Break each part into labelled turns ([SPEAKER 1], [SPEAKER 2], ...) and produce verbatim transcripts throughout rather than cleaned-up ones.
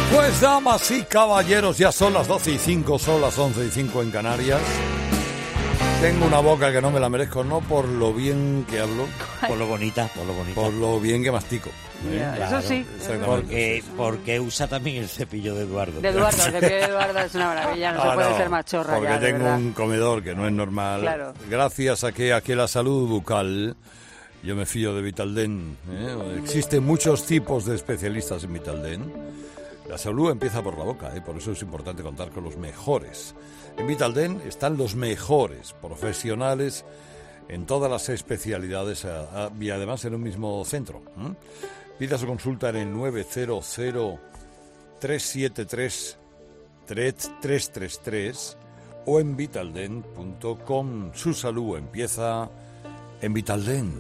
[SPEAKER 1] Pues damas y caballeros, ya son las doce y cinco, son las once y cinco en Canarias. Tengo una boca que no me la merezco, no por lo bien que hablo,
[SPEAKER 2] por lo bonita, por lo bonita,
[SPEAKER 1] por lo bien que mastico.
[SPEAKER 3] Yeah,
[SPEAKER 1] ¿eh?
[SPEAKER 3] claro, eso sí.
[SPEAKER 2] Porque, porque usa también el cepillo de Eduardo.
[SPEAKER 3] De Eduardo, el cepillo de Eduardo es una maravilla, no ah, se puede no, ser más chorra
[SPEAKER 1] porque
[SPEAKER 3] ya,
[SPEAKER 1] tengo
[SPEAKER 3] verdad.
[SPEAKER 1] un comedor que no es normal.
[SPEAKER 3] Claro.
[SPEAKER 1] Gracias a que aquí la salud bucal, yo me fío de Vitaldent. ¿eh? Existen muchos tipos de especialistas en Vitaldent. La salud empieza por la boca, ¿eh? Por eso es importante contar con los mejores. En Vitaldent están los mejores profesionales en todas las especialidades a, a, y además en un mismo centro. ¿eh? Pida su consulta en el nueve cero cero, tres siete tres, tres tres tres tres o en vitaldent punto com. Su salud empieza en Vitaldent.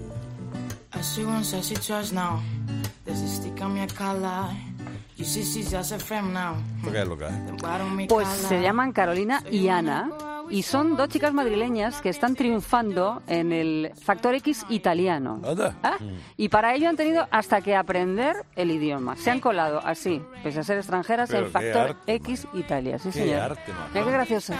[SPEAKER 1] ¿Qué es lo que es?
[SPEAKER 3] Pues se llaman Carolina y Ana y son dos chicas madrileñas que están triunfando en el Factor X italiano. ¿Ah? Y para ello han tenido hasta que aprender el idioma. Se han colado así, pese a ser extranjeras, en Factor arte, X man. Italia. Sí,
[SPEAKER 1] qué
[SPEAKER 3] señor.
[SPEAKER 1] Arte, man.
[SPEAKER 3] Mira qué graciosas.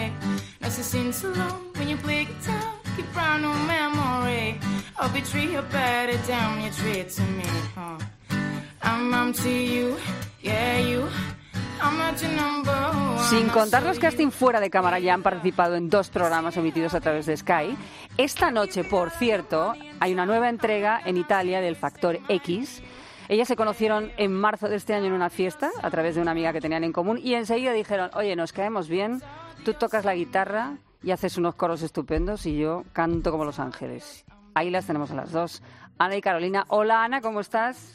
[SPEAKER 3] Sin contar los casting fuera de cámara, ya han participado en dos programas emitidos a través de Sky. Esta noche, por cierto, hay una nueva entrega en Italia del Factor X. Ellas se conocieron en marzo de este año en una fiesta a través de una amiga que tenían en común y enseguida dijeron, oye, nos caemos bien, tú tocas la guitarra y haces unos coros estupendos y yo canto como Los Ángeles. Ahí las tenemos a las dos, Ana y Carolina. Hola, Ana, ¿cómo estás?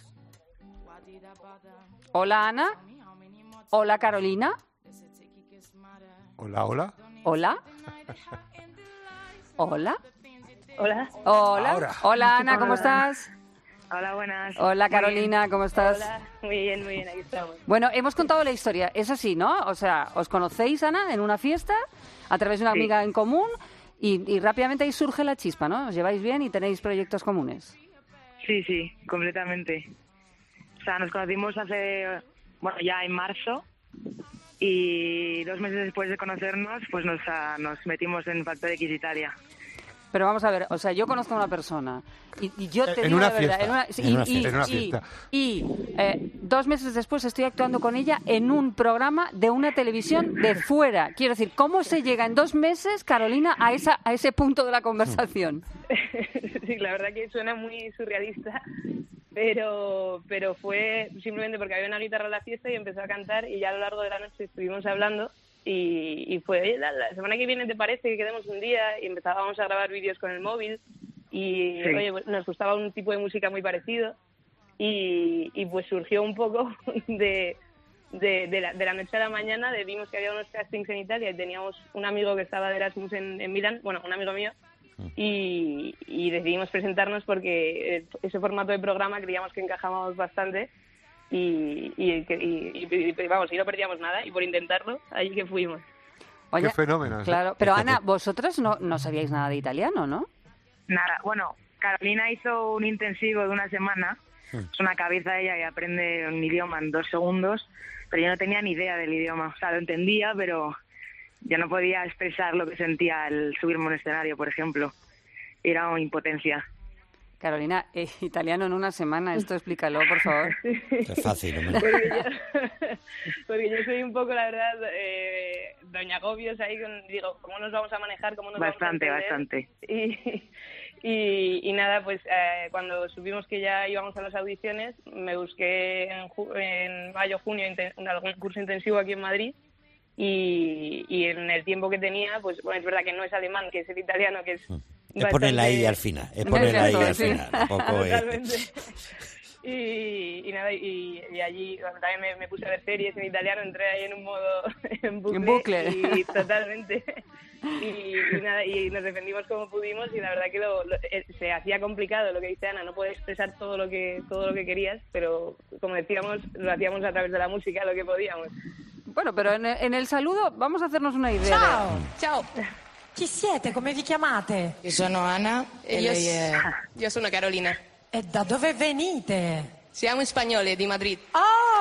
[SPEAKER 3] Hola, Ana. Hola, Carolina.
[SPEAKER 4] Hola, hola.
[SPEAKER 3] Hola. Hola.
[SPEAKER 5] Hola.
[SPEAKER 3] Hola.
[SPEAKER 4] Ahora.
[SPEAKER 3] Hola, Ana, ¿cómo estás?
[SPEAKER 5] Hola, buenas.
[SPEAKER 3] Hola, Carolina, ¿cómo estás?
[SPEAKER 5] Hola, muy bien, muy bien, aquí estamos.
[SPEAKER 3] Bueno, hemos contado la historia, es así, ¿no? O sea, os conocéis, Ana, en una fiesta, a través de una
[SPEAKER 5] Sí.
[SPEAKER 3] amiga en común, y, y rápidamente ahí surge la chispa, ¿no? Os lleváis bien y tenéis proyectos comunes.
[SPEAKER 5] Sí, sí, completamente. O sea, nos conocimos hace, bueno, ya en marzo, y dos meses después de conocernos, pues nos, uh, nos metimos en Factor X Italia.
[SPEAKER 3] Pero vamos a ver, o sea, yo conozco a una persona y, y yo te
[SPEAKER 4] En
[SPEAKER 3] digo
[SPEAKER 4] una
[SPEAKER 3] la verdad,
[SPEAKER 4] fiesta.
[SPEAKER 3] en una, sí,
[SPEAKER 2] En una
[SPEAKER 3] y,
[SPEAKER 2] fiesta.
[SPEAKER 3] y-
[SPEAKER 4] En una
[SPEAKER 3] y-
[SPEAKER 4] fiesta.
[SPEAKER 3] y, eh, dos meses después estoy actuando con ella en un programa de una televisión de fuera. Quiero decir, ¿cómo se llega en dos meses, Carolina, a esa a ese punto de la conversación?
[SPEAKER 5] Sí, la verdad que suena muy surrealista, pero pero fue simplemente porque había una guitarra en la fiesta y empezó a cantar y ya a lo largo de la noche estuvimos hablando y, y fue, oye, la, la semana que viene te parece que quedemos un día y empezábamos a grabar vídeos con el móvil y Sí. oye, pues, nos gustaba un tipo de música muy parecido y, y pues surgió un poco de, de, de, la, de la noche a la mañana, de, vimos que había unos castings en Italia y teníamos un amigo que estaba de Erasmus en, en Milán, bueno, un amigo mío, y, y decidimos presentarnos porque ese formato de programa creíamos que encajábamos bastante y, y, y, y, y vamos, y no perdíamos nada y por intentarlo, ahí que fuimos.
[SPEAKER 3] Oye,
[SPEAKER 4] Qué fenómeno. ¿eh?
[SPEAKER 3] claro, pero Ana, vosotros no, no sabíais nada de italiano, ¿no?
[SPEAKER 5] Nada, bueno, Carolina hizo un intensivo de una semana, es una cabeza ella que aprende un idioma en dos segundos, pero yo no tenía ni idea del idioma, o sea, lo entendía, pero yo no podía expresar lo que sentía al subirme a un escenario, por ejemplo. Era una impotencia.
[SPEAKER 3] Carolina, eh, italiano en una semana, esto explícalo, por favor.
[SPEAKER 2] Es fácil, hombre.
[SPEAKER 5] Porque yo, porque yo soy un poco, la verdad, eh, doña Gobios ahí, con, digo, ¿cómo nos vamos a manejar? ¿Cómo nos Bastante, vamos a bastante. Y, y, y nada, pues eh, cuando supimos que ya íbamos a las audiciones, me busqué en, ju- en mayo, junio, inten- algún curso intensivo aquí en Madrid. Y, y en el tiempo que tenía, pues bueno, es verdad que no es alemán, que es el italiano, que es
[SPEAKER 2] Es poner la I al final. Es poner la I al
[SPEAKER 3] Sí.
[SPEAKER 2] final. Un poco, eh.
[SPEAKER 5] totalmente. Y, y nada, y, y allí bueno, también me, me puse a ver series en italiano, entré ahí en un modo en bucle,
[SPEAKER 3] En bucle.
[SPEAKER 5] y totalmente. Y, y nada, y nos defendimos como pudimos y la verdad que lo, lo- eh, se hacía complicado lo que dice Ana, no puedes expresar todo lo que todo lo que querías, pero como decíamos, lo hacíamos a través de la música, lo que podíamos.
[SPEAKER 3] Bueno, pero en, en el saludo vamos a hacernos una idea.
[SPEAKER 6] Ciao,
[SPEAKER 3] de-
[SPEAKER 6] ciao. Chi siete? Come vi chiamate?
[SPEAKER 7] Io sono Ana e
[SPEAKER 8] Io,
[SPEAKER 7] lei è...
[SPEAKER 8] io sono Carolina.
[SPEAKER 6] E da dove venite?
[SPEAKER 8] Siamo in spagnole di Madrid.
[SPEAKER 6] Oh,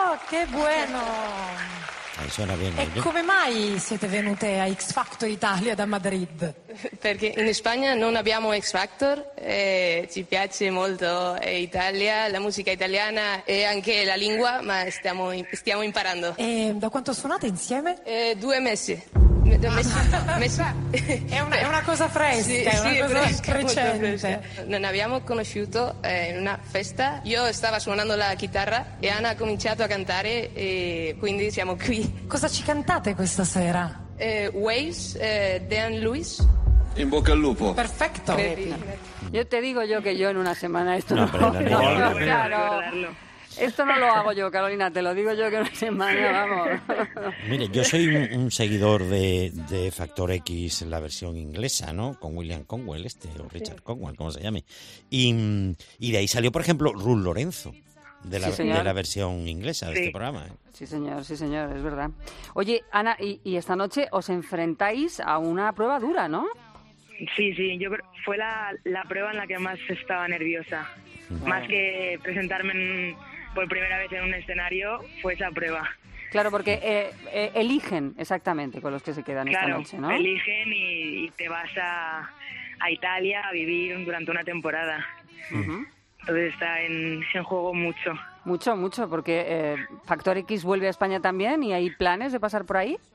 [SPEAKER 6] Oh, che bueno!
[SPEAKER 2] Eh, suena bien.
[SPEAKER 6] E come mai siete venute a X Factor Italia da Madrid?
[SPEAKER 5] Perché in Spagna non abbiamo X Factor, eh, ci piace molto eh, Italia, la musica italiana e anche la lingua, ma stiamo, stiamo imparando.
[SPEAKER 6] E da quanto suonate insieme?
[SPEAKER 5] Eh, due mesi. Due mesi. mesi.
[SPEAKER 6] È una, è una cosa fresca,
[SPEAKER 5] Sì,
[SPEAKER 6] è una
[SPEAKER 5] sì,
[SPEAKER 6] cosa
[SPEAKER 5] fresca, molto
[SPEAKER 6] recente.
[SPEAKER 5] fresca. Non abbiamo conosciuto eh, in una festa, io stavo suonando la chitarra e Anna ha cominciato a cantare e quindi siamo qui.
[SPEAKER 6] Cosa ci cantate questa sera?
[SPEAKER 5] Eh, Waves, eh, Dan Lewis.
[SPEAKER 4] In bocca al lupo.
[SPEAKER 6] Perfecto.
[SPEAKER 3] Yo te digo yo que yo en una semana esto
[SPEAKER 2] No,
[SPEAKER 3] no,
[SPEAKER 2] pero
[SPEAKER 3] no,
[SPEAKER 2] no,
[SPEAKER 3] no,
[SPEAKER 2] no, no,
[SPEAKER 3] claro. Esto no lo hago yo, Carolina, te lo digo yo que en una semana, vamos.
[SPEAKER 2] Mire, yo soy un, un seguidor de, de Factor X en la versión inglesa, ¿no? Con William Conwell, este, o Richard Conwell, como se llame. Y, y de ahí salió, por ejemplo, Ruth Lorenzo, de la,
[SPEAKER 3] Sí, señor.
[SPEAKER 2] de la versión inglesa de
[SPEAKER 5] Sí.
[SPEAKER 2] este programa. ¿eh?
[SPEAKER 3] Sí, señor, sí, señor, es verdad. Oye, Ana, y, y esta noche os enfrentáis a una prueba dura, ¿no?
[SPEAKER 7] Sí, sí, yo creo fue la, la prueba en la que más estaba nerviosa. Más que presentarme en- por primera vez en un escenario, fue esa prueba.
[SPEAKER 3] Claro, porque eh, eh, eligen exactamente con los que se quedan esta
[SPEAKER 7] Claro,
[SPEAKER 3] noche, ¿no?
[SPEAKER 7] eligen y, y te vas a, a Italia a vivir durante una temporada.
[SPEAKER 3] Ujú.
[SPEAKER 7] Entonces está en, en juego mucho.
[SPEAKER 3] Mucho, mucho, porque eh, Factor X vuelve a España también y hay planes de pasar por ahí.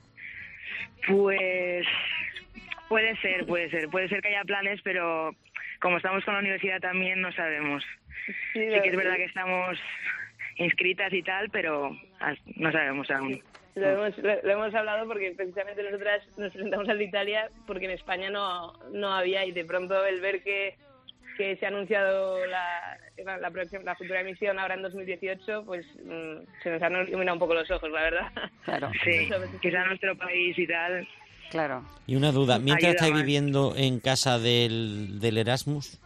[SPEAKER 7] Pues puede ser, puede ser. Puede ser que haya planes, pero como estamos con la universidad también no sabemos. Sí que es verdad que estamos inscritas y tal, pero as- no sabemos aún.
[SPEAKER 5] Lo hemos, lo, lo hemos hablado porque precisamente nosotras nos presentamos al de Italia porque en España no, no había y de pronto el ver que, que se ha anunciado la, la, próxima, la futura emisión ahora en dos mil dieciocho, pues mm, se nos han iluminado un poco los ojos, la verdad.
[SPEAKER 3] Claro,
[SPEAKER 7] Sí, quizá nuestro país y tal.
[SPEAKER 3] claro.
[SPEAKER 2] Y una duda, mientras
[SPEAKER 7] Ayuda
[SPEAKER 2] estáis
[SPEAKER 7] más.
[SPEAKER 2] viviendo en casa del, del Erasmus,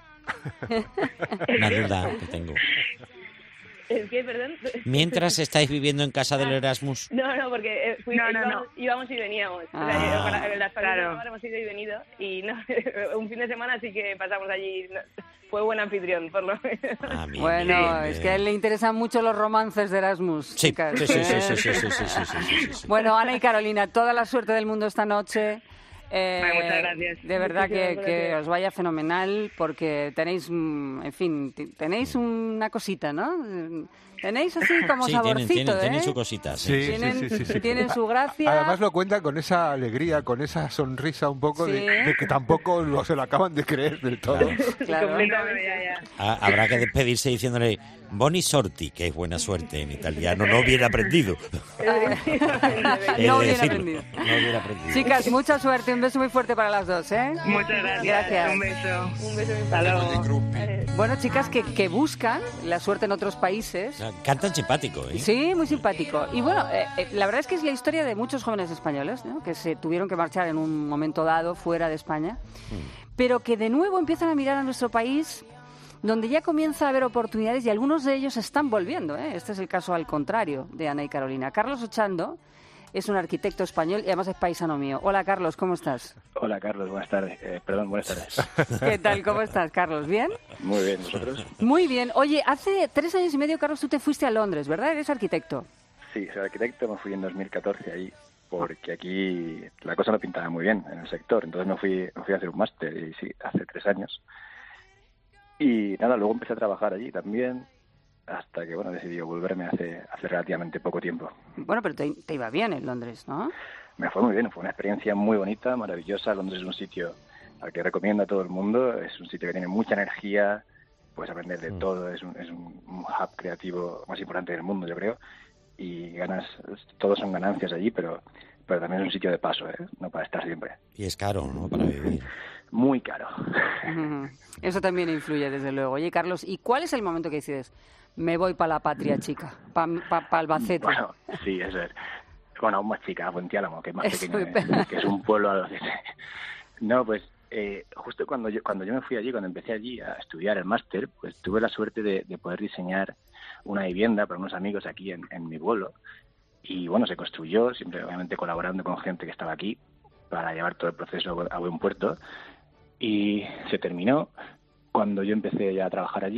[SPEAKER 2] una duda que tengo.
[SPEAKER 5] ¿Es que, perdón?
[SPEAKER 2] Mientras estáis viviendo en casa del Erasmus,
[SPEAKER 5] No, no, porque eh, fui-
[SPEAKER 7] No, no,
[SPEAKER 5] íbamos,
[SPEAKER 7] no.
[SPEAKER 5] íbamos y veníamos. O sea,
[SPEAKER 2] Ah.
[SPEAKER 5] yo para- en las familias
[SPEAKER 7] Claro.
[SPEAKER 5] de Navarra hemos ido y venido y no, un fin de semana sí que pasamos allí. no, fue buen anfitrión, por lo menos.
[SPEAKER 2] ah, bien,
[SPEAKER 3] Bueno,
[SPEAKER 2] bien,
[SPEAKER 3] es
[SPEAKER 2] bien.
[SPEAKER 3] que a él le interesan mucho los romances de Erasmus.
[SPEAKER 2] Sí,
[SPEAKER 3] chicas.
[SPEAKER 2] sí, sí, sí, sí, sí, sí, sí, sí, sí, sí, sí.
[SPEAKER 3] Bueno, Ana y Carolina, toda la suerte del mundo esta noche. Eh,
[SPEAKER 7] Vale, muchas gracias.
[SPEAKER 3] De verdad que,
[SPEAKER 5] Muchísimas
[SPEAKER 3] que
[SPEAKER 5] gracias.
[SPEAKER 3] os vaya fenomenal porque tenéis, mm, en fin, t- tenéis una cosita, ¿no? Tenéis así como
[SPEAKER 2] Sí, tienen,
[SPEAKER 3] saborcito,
[SPEAKER 2] tienen,
[SPEAKER 3] ¿eh?
[SPEAKER 2] tienen su cosita. Sí.
[SPEAKER 8] Sí,
[SPEAKER 3] Tienen,
[SPEAKER 8] sí, sí, sí, sí.
[SPEAKER 3] tienen su gracia.
[SPEAKER 8] Además lo cuentan con esa alegría, con esa sonrisa un poco de,
[SPEAKER 3] Sí.
[SPEAKER 8] de que tampoco lo, se lo acaban de creer del todo.
[SPEAKER 3] Claro.
[SPEAKER 7] No, ya, ya.
[SPEAKER 2] Ah, habrá que despedirse diciéndole Boni sorti, que es buena suerte en italiano. No bien aprendido. He de
[SPEAKER 3] No bien
[SPEAKER 2] decirlo.
[SPEAKER 3] aprendido.
[SPEAKER 2] No bien aprendido.
[SPEAKER 3] Chicas, mucha suerte, un beso muy fuerte para las dos, ¿eh?
[SPEAKER 7] Muchas gracias.
[SPEAKER 3] Gracias.
[SPEAKER 7] Un beso.
[SPEAKER 5] Un beso muy
[SPEAKER 7] Hasta luego.
[SPEAKER 3] Bueno, chicas que, que buscan la suerte en otros países.
[SPEAKER 2] O sea, cantan simpático, ¿eh?
[SPEAKER 3] Sí, muy simpático. Y bueno, eh, eh, la verdad es que es la historia de muchos jóvenes españoles, ¿no? Que se tuvieron que marchar en un momento dado fuera de España, pero que de nuevo empiezan a mirar a nuestro país, donde ya comienza a haber oportunidades y algunos de ellos están volviendo, ¿eh? Este es el caso al contrario de Ana y Carolina. Carlos Ochando es un arquitecto español y además es paisano mío. Hola, Carlos, ¿cómo estás?
[SPEAKER 9] Hola Carlos, buenas tardes. Eh, perdón, buenas tardes.
[SPEAKER 3] ¿Qué tal? ¿Cómo estás, Carlos? ¿Bien?
[SPEAKER 9] Muy bien, ¿vosotros?
[SPEAKER 3] Muy bien. Oye, hace tres años y medio, Carlos, tú te fuiste a Londres, ¿verdad? Eres arquitecto.
[SPEAKER 9] Sí, soy arquitecto, me fui en dos mil catorce ahí, porque aquí la cosa no pintaba muy bien en el sector. Entonces me fui, me fui a hacer un máster, y sí, hace tres años. Y nada, luego empecé a trabajar allí también, hasta que, bueno, decidí volverme hace, hace relativamente poco tiempo.
[SPEAKER 3] Bueno, pero te, te iba bien en Londres, ¿no?
[SPEAKER 9] Me fue muy bien, fue una experiencia muy bonita, maravillosa. Londres es un sitio al que recomiendo a todo el mundo, es un sitio que tiene mucha energía, puedes aprender de todo, es un, es un hub creativo más importante del mundo, yo creo, y ganas, todos son ganancias allí, pero, pero también es un sitio de paso, ¿eh? No para estar siempre.
[SPEAKER 2] Y es caro, ¿no? Para vivir.
[SPEAKER 9] Muy caro.
[SPEAKER 3] Ujú. Eso también influye, desde luego. Oye, Carlos, ¿y cuál es el momento que decides? Me voy para la patria chica, para pa, pa Albacete.
[SPEAKER 9] Bueno, sí, eso es. Bueno, aún más chica, Fuenteálamo, que es más
[SPEAKER 3] Es
[SPEAKER 9] pequeño,
[SPEAKER 3] muy-
[SPEAKER 9] ¿eh? Que es un pueblo a los... No, pues eh, justo cuando yo, cuando yo me fui allí, cuando empecé allí a estudiar el máster, pues tuve la suerte de, de poder diseñar una vivienda para unos amigos aquí en, en mi pueblo. Y bueno, se construyó, siempre obviamente colaborando con gente que estaba aquí para llevar todo el proceso a buen puerto. Y se terminó. Cuando yo empecé ya a trabajar allí,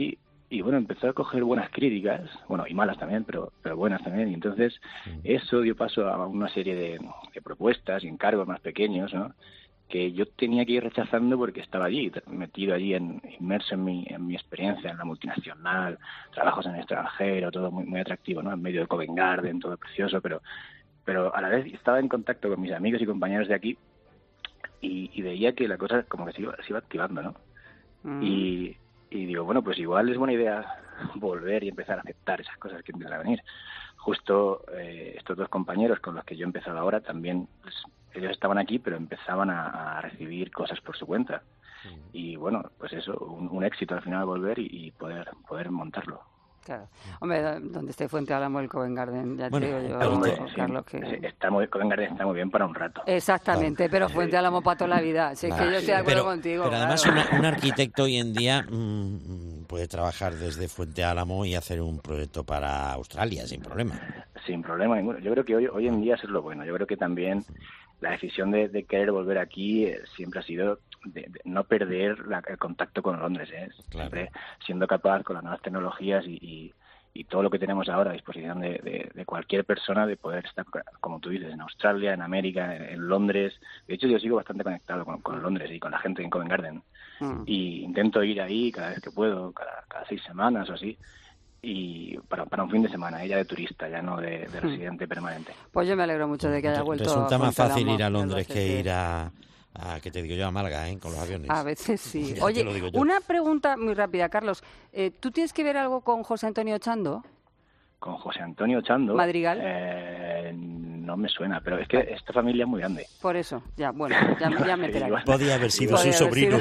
[SPEAKER 9] y bueno, empezó a coger buenas críticas, bueno, y malas también, pero, pero buenas también, y entonces eso dio paso a una serie de, de propuestas y encargos más pequeños, ¿no?, que yo tenía que ir rechazando porque estaba allí, metido allí, en, inmerso en mi, en mi experiencia en la multinacional, trabajos en el extranjero, todo muy, muy atractivo, ¿no?, en medio de Covent Garden, todo precioso, pero, pero a la vez estaba en contacto con mis amigos y compañeros de aquí y, y veía que la cosa como que se iba, se iba activando, ¿no? Mm. Y, y digo, bueno, pues igual es buena idea volver y empezar a aceptar esas cosas que empiezan a venir. Justo eh, estos dos compañeros con los que yo he empezado ahora también, pues, ellos estaban aquí, pero empezaban a, a recibir cosas por su cuenta. Mm. Y bueno, pues eso, un, un éxito al final volver y, y poder poder montarlo.
[SPEAKER 3] Claro. Hombre, donde esté Fuente Álamo, el Covent Garden, ya
[SPEAKER 2] bueno,
[SPEAKER 3] te digo yo,
[SPEAKER 9] hombre,
[SPEAKER 3] o,
[SPEAKER 9] sí,
[SPEAKER 3] Carlos, que...
[SPEAKER 9] Está muy, Covent Garden está muy bien para un rato.
[SPEAKER 3] Exactamente, claro. Pero Fuente Álamo para toda la vida. Si es que yo estoy de acuerdo
[SPEAKER 2] pero,
[SPEAKER 3] contigo.
[SPEAKER 2] Pero
[SPEAKER 3] claro.
[SPEAKER 2] además una, un arquitecto hoy en día mmm, puede trabajar desde Fuente Álamo y hacer un proyecto para Australia sin problema.
[SPEAKER 9] Sin problema ninguno. Yo creo que hoy, hoy en día eso es lo bueno. Yo creo que también la decisión de, de querer volver aquí eh, siempre ha sido de, de no perder la, el contacto con Londres, ¿eh?
[SPEAKER 2] Claro.
[SPEAKER 9] Siempre siendo capaz con las nuevas tecnologías y, y, y todo lo que tenemos ahora a disposición de, de, de cualquier persona de poder estar, como tú dices, en Australia, en América, en, en Londres. De hecho, yo sigo bastante conectado con, con Londres y con la gente en Covent Garden. Mm. Y intento ir ahí cada vez que puedo, cada, cada seis semanas o así. Y para, para un fin de semana, ella de turista, ya no de, de residente permanente.
[SPEAKER 3] Pues yo me alegro mucho de que haya vuelto.
[SPEAKER 2] Resulta
[SPEAKER 3] a
[SPEAKER 2] más fácil
[SPEAKER 3] Álamo,
[SPEAKER 2] ir a Londres que ir a, a, ¿qué te digo yo?, a Málaga, ¿eh?, con los aviones.
[SPEAKER 3] A veces sí. Oye, una pregunta muy rápida, Carlos. Eh, ¿Tú tienes que ver algo con José Antonio Ochando?
[SPEAKER 9] Con José Antonio Ochando.
[SPEAKER 3] ¿Madrigal?
[SPEAKER 9] Eh, no me suena, pero es que esta familia es muy grande.
[SPEAKER 3] Por eso, ya, bueno, ya, ya me enteré.
[SPEAKER 2] Podía haber sido su sobrino.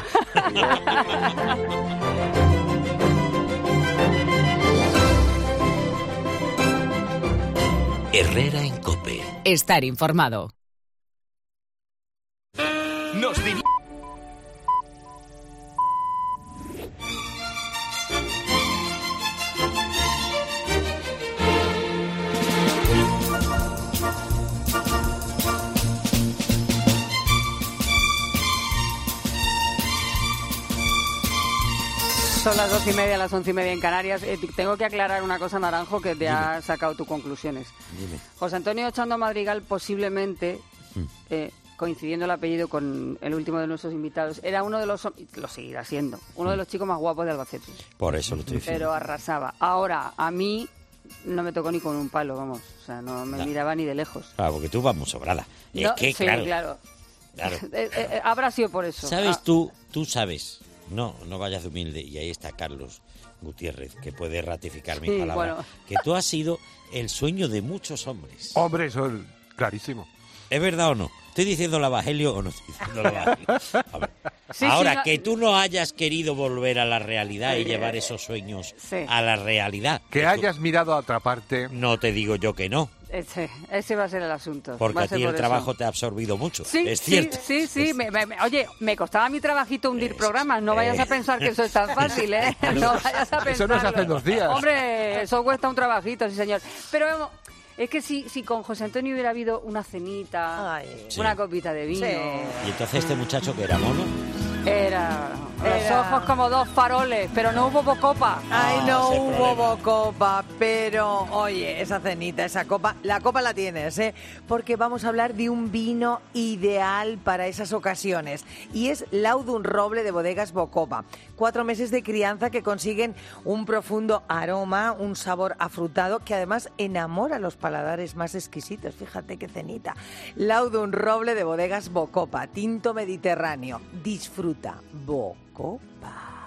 [SPEAKER 4] Herrera en COPE.
[SPEAKER 10] Estar informado.
[SPEAKER 4] Nos di-
[SPEAKER 3] Son las dos y media, las once y media en Canarias. Eh, tengo que aclarar una cosa, Naranjo, que te Dime. ha sacado tus conclusiones.
[SPEAKER 2] Dime.
[SPEAKER 3] José Antonio Ochando Madrigal, posiblemente, mm. eh, coincidiendo el apellido con el último de nuestros invitados, era uno de los, lo seguirá siendo, uno mm. de los chicos más guapos de Albacete.
[SPEAKER 2] Por eso lo estoy diciendo.
[SPEAKER 3] Pero arrasaba. Ahora, a mí no me tocó ni con un palo, vamos. O sea, no me no. miraba ni de lejos.
[SPEAKER 2] Claro, porque tú vas muy sobrada.
[SPEAKER 3] No,
[SPEAKER 2] es que,
[SPEAKER 3] sí,
[SPEAKER 2] claro.
[SPEAKER 3] claro.
[SPEAKER 2] claro.
[SPEAKER 3] eh, eh, habrá sido por eso.
[SPEAKER 2] ¿Sabes
[SPEAKER 3] ah.
[SPEAKER 2] tú? Tú sabes. No, no vayas de humilde. Y ahí está Carlos Gutiérrez, que puede ratificar
[SPEAKER 3] sí,
[SPEAKER 2] mis palabras.
[SPEAKER 3] Bueno.
[SPEAKER 2] Que tú has sido el sueño de muchos hombres.
[SPEAKER 8] Hombre, eso es clarísimo.
[SPEAKER 2] ¿Es verdad o no? ¿Estoy diciendo la Evangelio o no estoy diciendo la Evangelio? A ver.
[SPEAKER 3] Sí,
[SPEAKER 2] Ahora,
[SPEAKER 3] sí, no...
[SPEAKER 2] que tú no hayas querido volver a la realidad sí, y llevar esos sueños
[SPEAKER 3] sí.
[SPEAKER 2] a la realidad.
[SPEAKER 8] Que
[SPEAKER 2] eso,
[SPEAKER 8] hayas mirado a otra parte.
[SPEAKER 2] No te digo yo que no.
[SPEAKER 3] Ese, ese va a ser el asunto.
[SPEAKER 2] Porque a ti el
[SPEAKER 3] por
[SPEAKER 2] trabajo
[SPEAKER 3] eso.
[SPEAKER 2] te ha absorbido mucho.
[SPEAKER 3] Sí,
[SPEAKER 2] es
[SPEAKER 3] sí,
[SPEAKER 2] cierto.
[SPEAKER 3] Sí, sí,
[SPEAKER 2] es...
[SPEAKER 3] me, me, oye, me costaba mi trabajito hundir
[SPEAKER 2] es...
[SPEAKER 3] programas. No vayas
[SPEAKER 2] eh...
[SPEAKER 3] a pensar que eso es tan fácil, ¿eh? No vayas a pensar.
[SPEAKER 8] Eso no se hace en dos días.
[SPEAKER 3] Hombre, eso cuesta un trabajito, sí, señor. Pero vamos, es que si, si con José Antonio hubiera habido una cenita, Ay, una sí. copita de vino... Sí.
[SPEAKER 2] Y entonces este muchacho que era mono...
[SPEAKER 3] Era, era... Los ojos como dos faroles, pero no hubo bocopa.
[SPEAKER 11] Ay, no,
[SPEAKER 2] no
[SPEAKER 11] hubo
[SPEAKER 2] problema.
[SPEAKER 11] bocopa, pero, oye, esa cenita, esa copa, la copa la tienes, ¿eh? Porque vamos a hablar de un vino ideal para esas ocasiones. Y es Laudun Roble de Bodegas Bocopa. Cuatro meses de crianza que consiguen un profundo aroma, un sabor afrutado que además enamora a los paladares más exquisitos. Fíjate qué cenita. Laudun Roble de Bodegas Bocopa, tinto mediterráneo. Disfruta. Bocopa.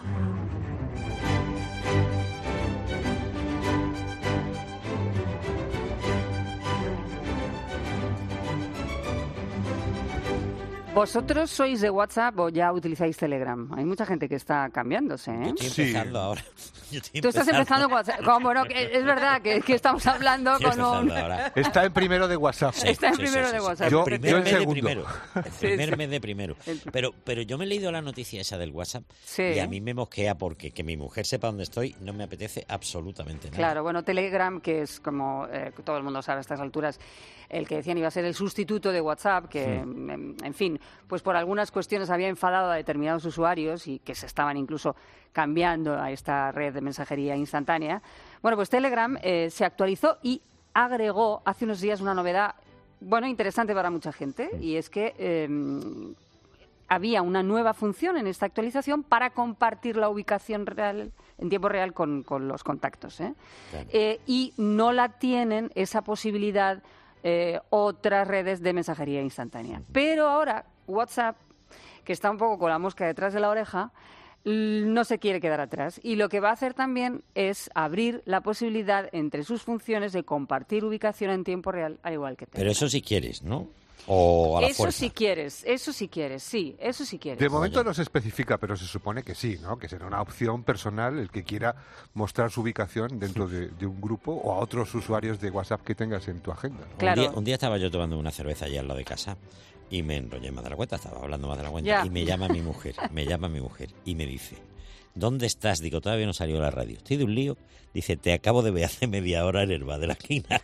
[SPEAKER 3] ¿Vosotros sois de WhatsApp o ya utilizáis Telegram? Hay mucha gente que está cambiándose, ¿eh?
[SPEAKER 2] Yo estoy empezando sí. ahora. Yo estoy
[SPEAKER 3] Tú estás empezando con WhatsApp. Como, bueno, que es verdad que, que estamos hablando
[SPEAKER 2] estoy
[SPEAKER 3] con un...
[SPEAKER 2] Ahora.
[SPEAKER 8] Está en primero de WhatsApp.
[SPEAKER 3] Sí, está en
[SPEAKER 2] sí,
[SPEAKER 3] primero
[SPEAKER 2] sí,
[SPEAKER 3] de
[SPEAKER 2] sí,
[SPEAKER 3] WhatsApp.
[SPEAKER 8] Yo,
[SPEAKER 2] el primer
[SPEAKER 8] yo en
[SPEAKER 2] mes de
[SPEAKER 8] segundo.
[SPEAKER 2] primero. El primer
[SPEAKER 3] sí.
[SPEAKER 2] mes de primero. Pero, pero yo me he leído la noticia esa del WhatsApp
[SPEAKER 3] sí.
[SPEAKER 2] y a mí me mosquea porque que mi mujer sepa dónde estoy no me apetece absolutamente nada.
[SPEAKER 3] Claro, bueno, Telegram, que es como eh, todo el mundo sabe a estas alturas, el que decían iba a ser el sustituto de WhatsApp, que, sí. en, en fin, pues por algunas cuestiones había enfadado a determinados usuarios y que se estaban incluso cambiando a esta red de mensajería instantánea. Bueno, pues Telegram eh, se actualizó y agregó hace unos días una novedad, bueno, interesante para mucha gente, y es que eh, había una nueva función en esta actualización para compartir la ubicación real en tiempo real con, con los contactos, ¿eh? Claro. Eh, y no la tienen esa posibilidad eh, otras redes de mensajería instantánea. Pero ahora WhatsApp, que está un poco con la mosca detrás de la oreja, no se quiere quedar atrás. Y lo que va a hacer también es abrir la posibilidad entre sus funciones de compartir ubicación en tiempo real, al igual que Telegram.
[SPEAKER 2] Pero eso si quieres, ¿no? O a la
[SPEAKER 3] eso
[SPEAKER 2] fuerza.
[SPEAKER 3] si quieres, eso si quieres, sí, eso si quieres.
[SPEAKER 8] De momento no se especifica, pero se supone que sí, ¿no? Que será una opción personal el que quiera mostrar su ubicación dentro de, de un grupo o a otros usuarios de WhatsApp que tengas en tu agenda, ¿no?
[SPEAKER 3] Claro.
[SPEAKER 2] Un día, un día estaba yo tomando una cerveza allá al lado de casa y me enrollé más de la cuenta, estaba hablando más de la cuenta,
[SPEAKER 3] Ya.
[SPEAKER 2] y me llama mi mujer, me llama mi mujer y me dice, ¿dónde estás? Digo, todavía no salió la radio. Estoy de un lío. Dice, te acabo de ver hace media hora en el bar de la esquina.